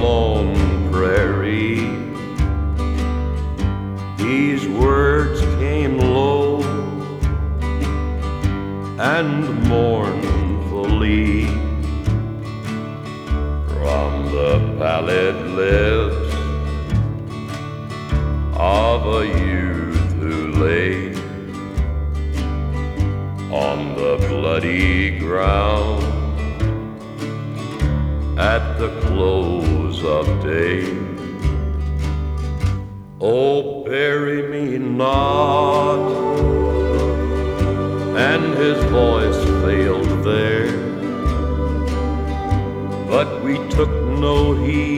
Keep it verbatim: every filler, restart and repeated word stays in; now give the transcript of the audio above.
lone prairie. These words came low and mournfully from the pallid lips of a youth who lay on the bloody ground at the close of day. Oh, bury me not. And his voice failed there, but we took no heed